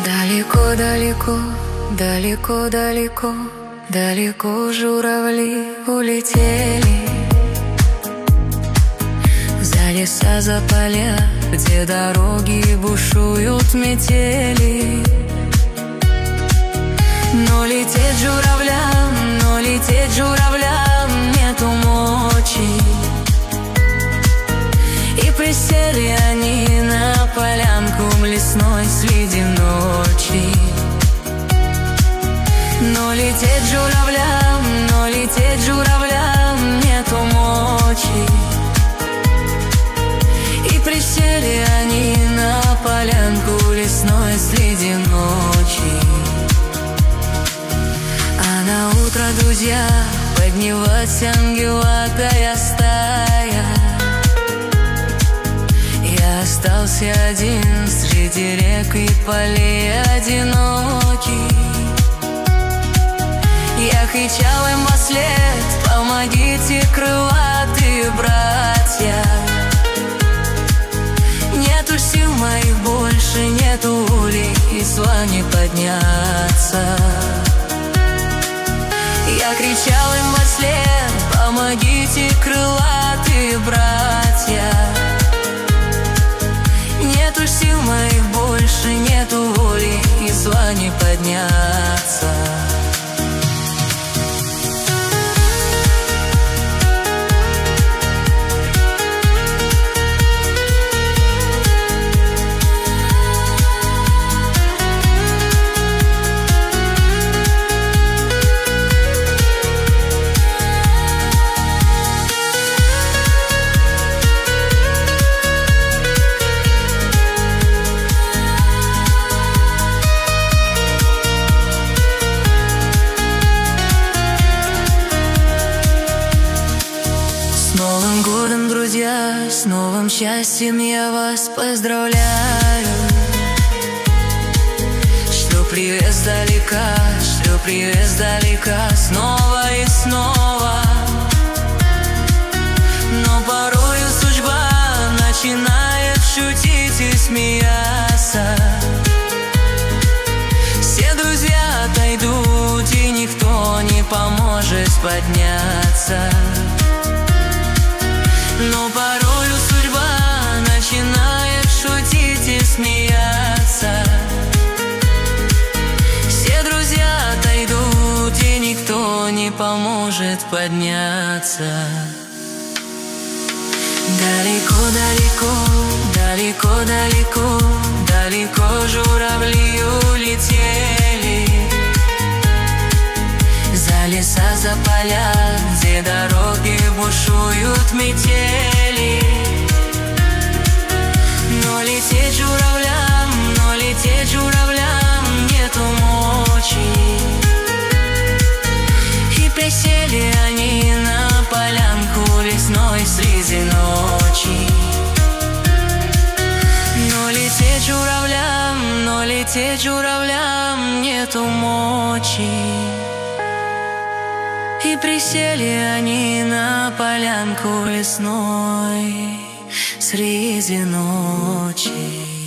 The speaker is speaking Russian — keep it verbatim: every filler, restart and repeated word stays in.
Далеко-далеко, далеко-далеко, далеко журавли улетели за леса, за поля, где дороги бушуют метели. Но лететь журавлям, но лететь журавлям нету мочи. И присели они на полянку в лесной среди ночи. Но лететь журавлям, но лететь журавлям нету мочи. И присели они на полянку лесной среди ночи. А на утро, друзья, поднялась ангелатая стая. Я остался один среди рек и полей одинокий. Я кричал им вслед: помогите, крылатые братья. Нету сил моих больше, нету воли и сла не подняться. Я кричал им вслед: помогите, крылатые братья. Нету сил моих больше, нету воли и сла не подняться. С новым счастьем я вас поздравляю. Шлю привет сдалека, шлю привет сдалека, снова и снова. Но порою судьба начинает шутить и смеяться. Все друзья отойдут, и никто не поможет подняться. Но порою судьба начинает шутить и смеяться. Все друзья отойдут, и никто не поможет подняться. Далеко-далеко, далеко-далеко, далеко журавли улетели за леса, за поля, где дороги бушуют метели. Но лететь журавлям, но лететь журавлям нету мочи. И присели они на полянку лесной среди ночи. Но лететь журавлям, но лететь журавлям нету мочи. И присели они на полянку лесной среди ночи.